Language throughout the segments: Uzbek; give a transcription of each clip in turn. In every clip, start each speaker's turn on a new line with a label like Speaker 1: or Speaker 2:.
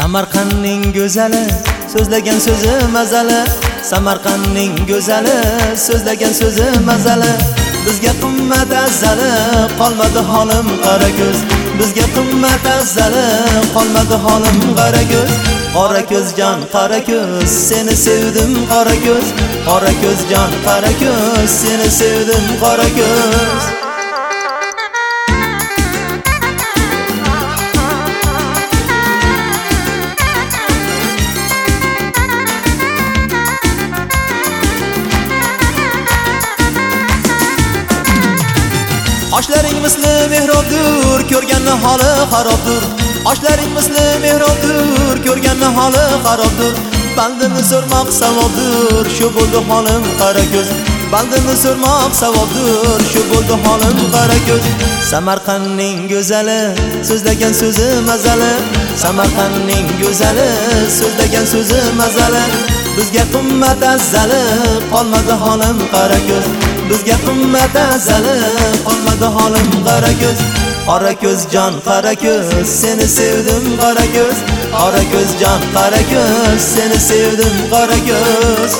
Speaker 1: Samarqandning go'zali, so'zlagan so'zi mazali. Samarqandning go'zali, so'zlagan so'zi mazali. Bizga qimmat azali, qolmadi holim qora ko'z. Bizga qimmat azali, qolmadi holim qora ko'z. Qora ko'z jon qora ko'z, seni sevdim qora ko'z. Qora ko'z jon qora ko'z, seni sevdim qora ko'z. Oshlaring misli mehrobdur, ko'rganni holi xarobdur. Oshlaring misli mehrobdur, ko'rganni holi xarobdur. Bandini so'rmoq savobdur, shu bo'ldi holim qora ko'z. Bandini so'rmoq savobdur, shu bo'ldi holim qora ko'z. Samarqandning go'zali, so'zlagan so'zi mazali. Samarqandning go'zali, so'zlagan so'zi mazali. Bizga qimmat azali, qolmadi holim qora ko'z. Bizga qimmat azali, qolmadi holim qora ko'z. Qora ko'z jon qora ko'z, seni sevdim qora ko'z. Qora ko'z jon qora ko'z, seni sevdim qora ko'z.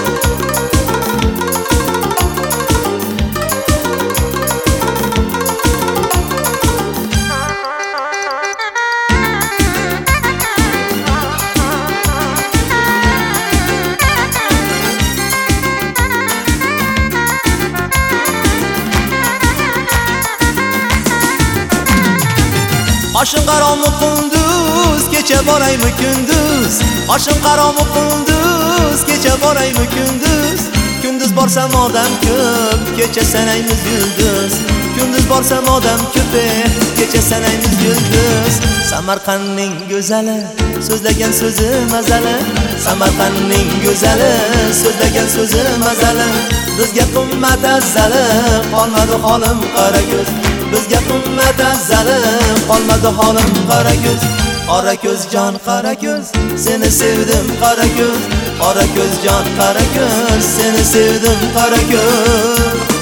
Speaker 1: Oshim qaromi qunduz, kecha boraymi kunduz. Oshim qaromi qunduz, kecha boraymi kunduz. Kunduz borsam odam ko'p, kecha sanaymiz yulduz. Kunduz borsam odam ko'p, kecha sanaymiz yulduz. Samarqandning go'zali, so'zlagan so'zi mazali. Samarqandning go'zali, so'zlagan so'zi mazali. Bizga qimmat azali, qolmadi holim qora ko'z. Bizga qimmat azali, qolmadi holim qora ko'z. Qora ko'z jon qora ko'z, seni sevdim qora ko'z. Qora ko'z jon qora ko'z, seni sevdim qora ko'z.